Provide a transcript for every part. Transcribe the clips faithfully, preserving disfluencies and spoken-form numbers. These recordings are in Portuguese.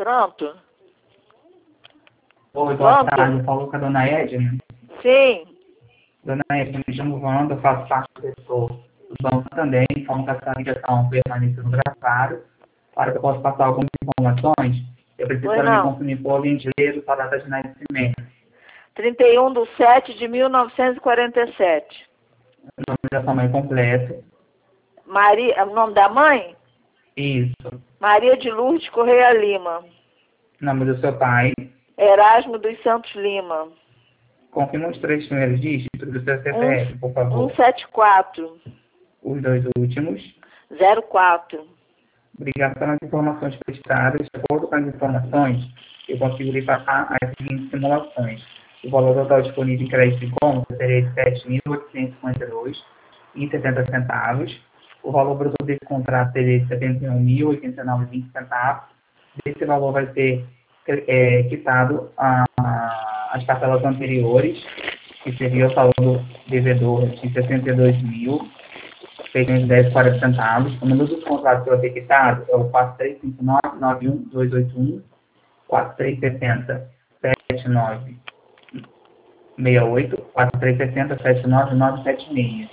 Pronto? Oi, boa Pronto? tarde. Falou com a dona Edna. Sim. Dona Edna, me chamo Wanda, eu faço parte do setor do Banco Santander, informo que essa ligação permanece no grafado. Para que eu possa passar algumas informações, eu preciso Pois para me não. conferir por gentileza a data de nascimento. trinta e um de sete de mil novecentos e quarenta e sete. O nome da sua mãe completo. Maria, o nome da mãe? Isso. Maria de Lourdes Correia Lima. O nome do seu pai. Erasmo dos Santos Lima. Confirma os três primeiros dígitos do seu C P F, por favor. cento e setenta e quatro. Os dois últimos. zero quatro. Obrigado pelas informações prestadas. De acordo com as informações, eu consigo lhe passar as seguintes simulações. O valor total disponível em crédito e conta seria de sete mil oitocentos e cinquenta e dois reais e setenta centavos. O valor bruto desse contrato seria de setenta e um mil e oitenta e nove reais e vinte centavos. Esse valor vai ser é, quitado a, a, as parcelas anteriores, que seria o saldo devedor de sessenta e dois mil seiscentos e dez reais e quarenta centavos. O número dos contratos que vai ser quitado é o quatro três cinco nove, nove um dois oito um, quatro três seis zero, sete nove seis oito, quatro três seis zero, sete nove nove sete seis.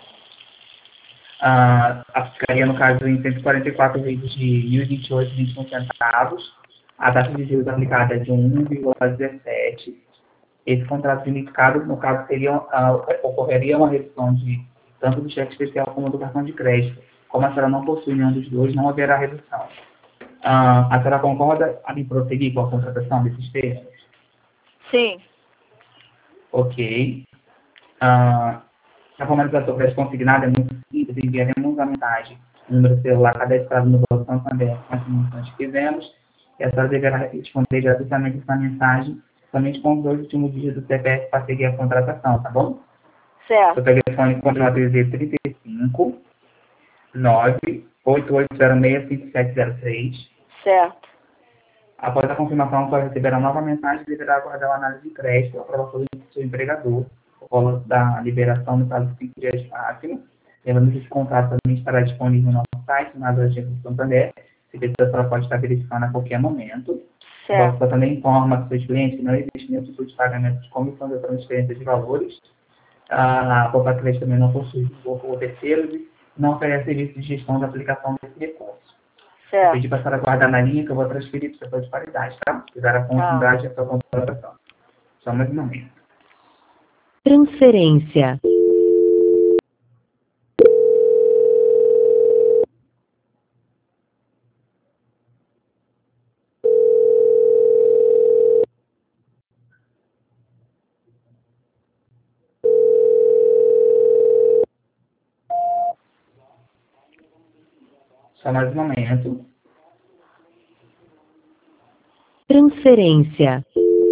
Ah, ficaria, no caso, em cento e quarenta e quatro vezes de mil e vinte e oito reais e vinte e um centavos. A taxa de juros aplicada é de um vírgula dezessete. Esse contrato unificado, no caso, seria, ah, ocorreria uma redução de tanto do cheque especial como do cartão de crédito. Como a senhora não possui nenhum dos dois, não haverá redução. Ah, a senhora concorda em prosseguir com a contratação desses termos? Sim. Ok. Ah, a formalização do consignado é muito simples, enviaremos a mensagem, o número de celular cadastrado no Banco Santander com as informações que fizemos, e a senhora deverá responder gratuitamente essa mensagem, somente com os dois últimos dígitos do C P F para seguir a contratação, tá bom? Certo. O telefone continua a dizer trinta e cinco, nove oito oito zero seis cinco sete zero três. Certo. Após a confirmação, a senhora receberá nova mensagem e deverá aguardar a análise de crédito e a aprovação do seu empregador, por causa da liberação no prazo de cinco dias máximo. Lembrando que esse contrato também estará disponível no nosso site, nas agências do Santander. Se a senhora pode estar verificando a qualquer momento. O Banco Certo. Santander informa aos seus clientes que não existe nenhum tipo de pagamento de comissão de transferência de valores. A Poupa Crédito também não possui ou terceiros e não oferece serviço de gestão da aplicação desse recurso. Eu Certo. pedi para a senhora guardar na linha que eu vou transferir para o setor de qualidade, tá? Se quiser a Tá. continuidade, é só contratação. Só mais um momento. Transferência. Só mais um momento. Transferência.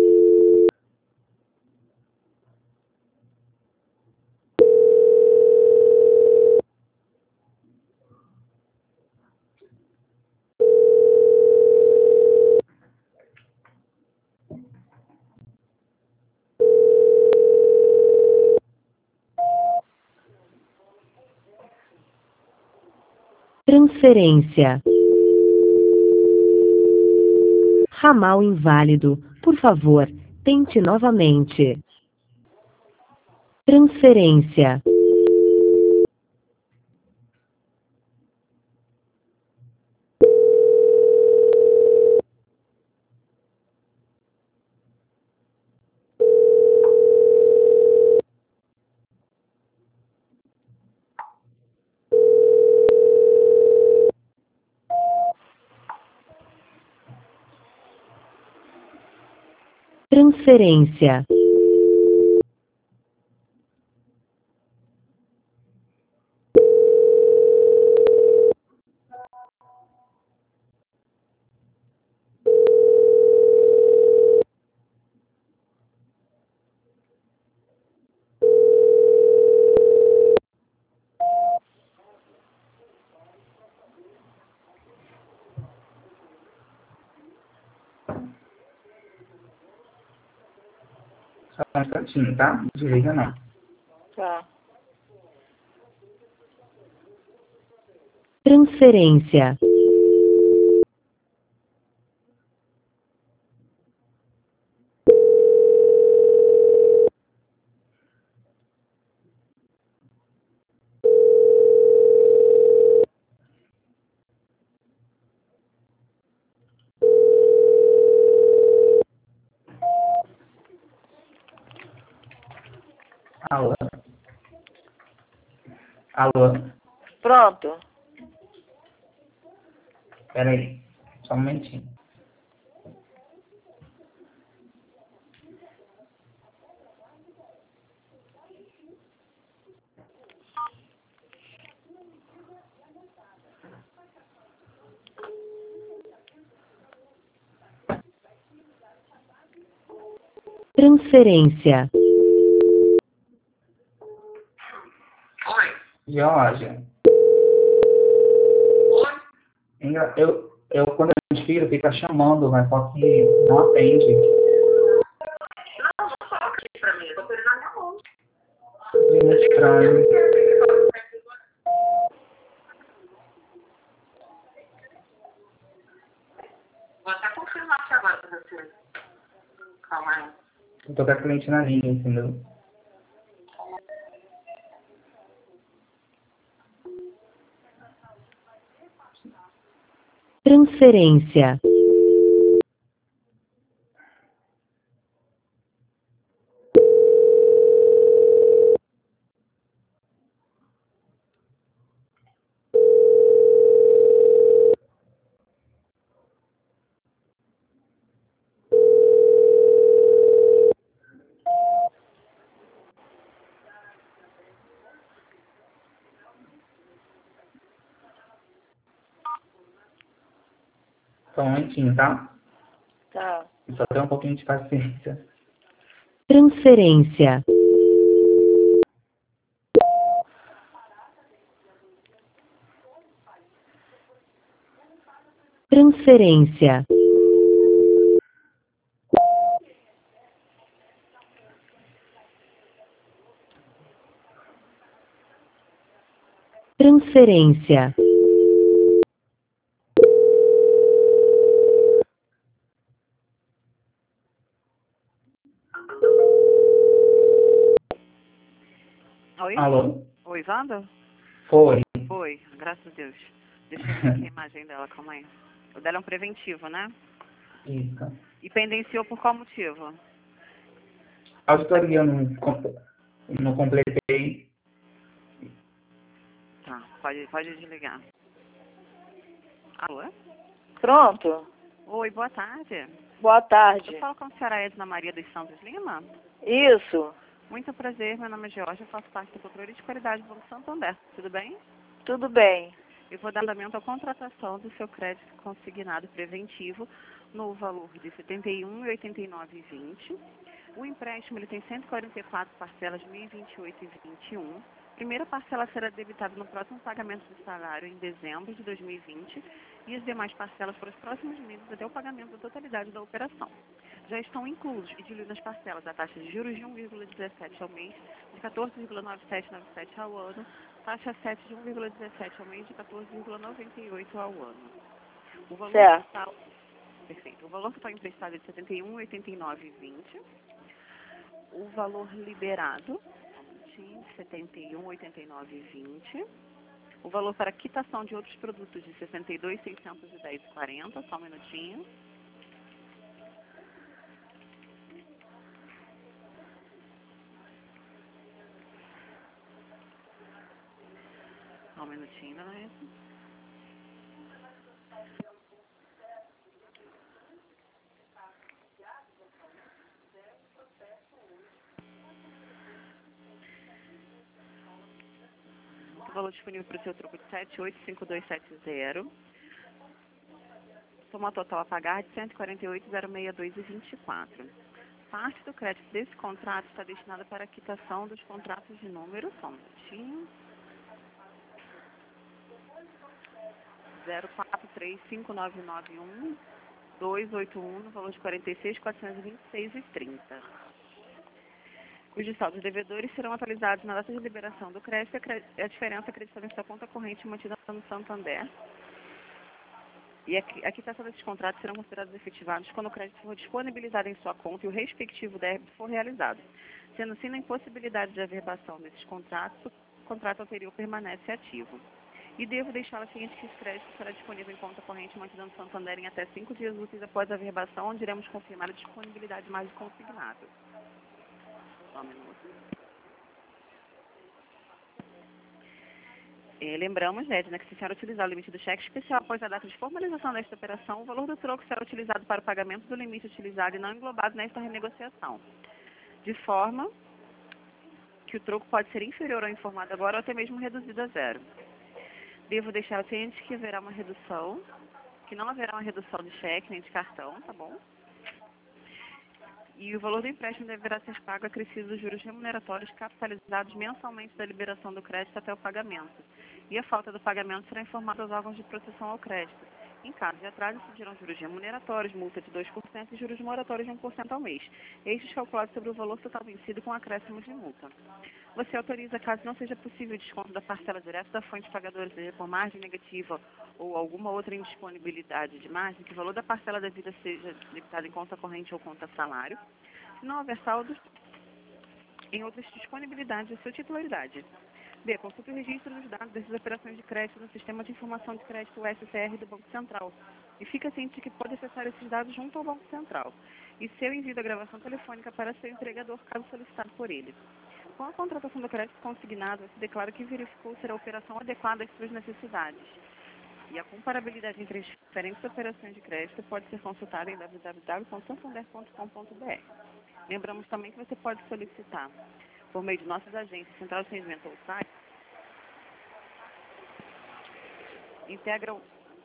Transferência. Ramal inválido. Por favor, tente novamente. Transferência. Transferência. Só um instantinho, tá? Não desliga não. Tá. Transferência. Alô? Pronto. Pera aí, só um momentinho. Transferência. Georgia. Engra- Eu, eu, quando eu transfiro, fica chamando, mas só que não atende. Muito estranho. Vou até confirmar aqui agora pra você. Calma aí. Eu tô com a cliente na linha, entendeu? Transferência. Só um momentinho, tá? Tá. Só tem um pouquinho de paciência. Transferência. Transferência. Transferência. Oi? Alô? Oi, Wanda? Foi. Oi, graças a Deus. Deixa eu ver aqui a imagem dela, calma aí. O dela é um preventivo, né? Isso. E pendenciou por qual motivo? A auditoria eu não, com- não completei. Tá, pode, pode desligar. Alô? Pronto. Oi, boa tarde. Boa tarde. Eu falo com a senhora Edna Maria dos Santos Lima. Isso. Muito prazer, meu nome é Jorge, eu faço parte do controle de qualidade do Banco Santander. Tudo bem? Tudo bem. Eu vou dar andamento à contratação do seu crédito consignado preventivo no valor de setenta e um reais e oitenta e nove centavos e vinte. O empréstimo ele tem cento e quarenta e quatro parcelas de mil e vinte e oito reais e vinte e um. Primeira parcela será debitada no próximo pagamento do salário em dezembro de dois mil e vinte e as demais parcelas para os próximos meses até o pagamento da totalidade da operação. Já estão inclusos e diluídos nas parcelas a taxa de juros de um vírgula dezessete ao mês, de quatorze vírgula nove sete nove sete ao ano, taxa sete de um vírgula dezessete ao mês, de quatorze vírgula noventa e oito ao ano. O valor Certo. total, perfeito. O valor total emprestado é de setenta e um reais e oitenta e nove centavos e vinte. O valor liberado de setenta e um reais e oitenta e nove centavos e vinte. O valor para quitação de outros produtos de sessenta e dois mil seiscentos e dez reais e quarenta, só um minutinho. Só um minutinho, dona Edna. O valor disponível para o seu troco de sete oito cinco dois sete zero. Soma total a pagar de cento e quarenta e oito mil seiscentos e dois reais e vinte e quatro. Parte do crédito desse contrato está destinada para a quitação dos contratos de número, só um minutinho, zero quatro três cinco nove nove um dois oito um, no valor de quarenta e seis mil quatrocentos e vinte e seis reais e trinta. Cujos saldos devedores serão atualizados na data de liberação do crédito e a diferença acreditada em sua conta corrente mantida no Santander. E a qui- a quitação desses contratos serão considerados efetivados quando o crédito for disponibilizado em sua conta e o respectivo débito for realizado. Sendo assim, na impossibilidade de averbação desses contratos, o contrato anterior permanece ativo. E devo deixar a ciente que esse crédito será disponível em conta corrente mantida no Santander em até cinco dias úteis após a averbação, onde iremos confirmar a disponibilidade mais do consignado. Só um minuto. Eh, lembramos, Edna, que se a senhora utilizar o limite do cheque especial após a data de formalização desta operação, o valor do troco será utilizado para o pagamento do limite utilizado e não englobado nesta renegociação, de forma que o troco pode ser inferior ao informado agora ou até mesmo reduzido a zero. Devo deixar ciente que haverá uma redução, que não haverá uma redução de cheque nem de cartão, tá bom? E o valor do empréstimo deverá ser pago acrescido dos juros remuneratórios capitalizados mensalmente da liberação do crédito até o pagamento. E a falta do pagamento será informada aos órgãos de proteção ao crédito. Em caso de atraso, incidirão juros remuneratórios, multa de dois por cento e juros moratórios de um por cento ao mês. Estes calculados sobre o valor total vencido com acréscimo de multa. Você autoriza, caso não seja possível o desconto da parcela direta da fonte pagadora, seja por margem negativa ou alguma outra indisponibilidade de margem, que o valor da parcela devida seja debitado em conta corrente ou conta salário, se não houver saldo em outras disponibilidades de sua titularidade. B. Consulte o registro dos dados dessas operações de crédito no Sistema de Informação de Crédito, o S C R, do Banco Central. E fica ciente de que pode acessar esses dados junto ao Banco Central. E seu envio da gravação telefônica para seu entregador, caso solicitado por ele. Com a contratação do crédito consignado, se declara que verificou ser a operação adequada às suas necessidades. E a comparabilidade entre as diferentes operações de crédito pode ser consultada em w w w ponto santander ponto com ponto b r. Lembramos também que você pode solicitar, por meio de nossas agências, Central de Atendimento ou site, integram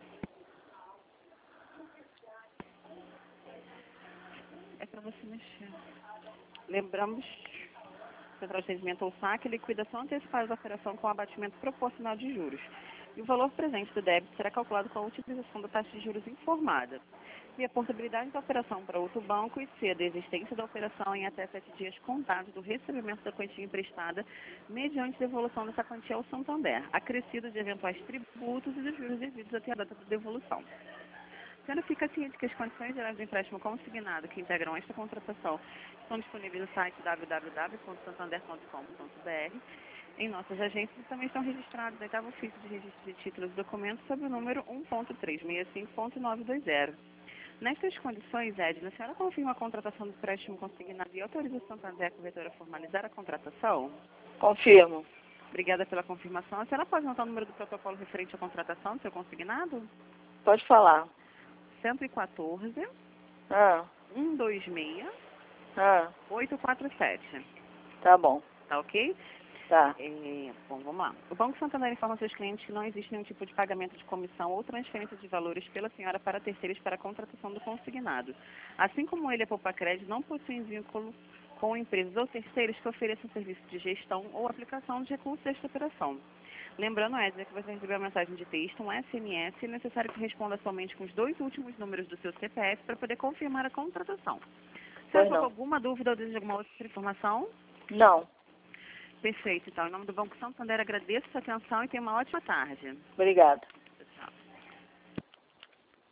é para você mexer. Lembramos, Central de Atendimento ou S A C, liquidação antecipada da operação com abatimento proporcional de juros. E o valor presente do débito será calculado com a utilização da taxa de juros informada. E a portabilidade da operação para outro banco e C, a desistência da operação em até sete dias contados do recebimento da quantia emprestada, mediante devolução dessa quantia ao Santander, acrescido de eventuais tributos e dos juros devidos até a data da devolução. Sendo fica ciente que as condições gerais do empréstimo consignado que integram esta contratação estão disponíveis no site w w w ponto santander ponto com ponto b r. Em nossas agências e também estão registrados no oitavo ofício de registro de títulos e documentos sob o número um ponto trezentos e sessenta e cinco ponto novecentos e vinte. Nestas condições, Edna, a senhora confirma a contratação do empréstimo consignado e autoriza o Santander, a corretora, a formalizar a contratação? Confirmo. Obrigada pela confirmação. A senhora pode anotar o número do protocolo referente à contratação do seu consignado? Pode falar. cento e quatorze, Ah, cento e vinte e seis, ah, oitocentos e quarenta e sete. tá bom. Tá ok? Tá. É, bom, vamos lá. O Banco Santander informa seus clientes que não existe nenhum tipo de pagamento de comissão ou transferência de valores pela senhora para terceiros para a contratação do consignado. Assim como ele, a Poupa Crédito, não possui vínculo com empresas ou terceiros que ofereçam serviço de gestão ou aplicação de recursos desta operação. Lembrando, Edna, que você recebeu uma mensagem de texto, um S M S, e é necessário que responda somente com os dois últimos números do seu C P F para poder confirmar a contratação. Se Pois ficou não. alguma dúvida ou deseja alguma outra informação? Não. Perfeito, então. Em nome do Banco Santander, agradeço a sua atenção e tenha uma ótima tarde. Obrigada.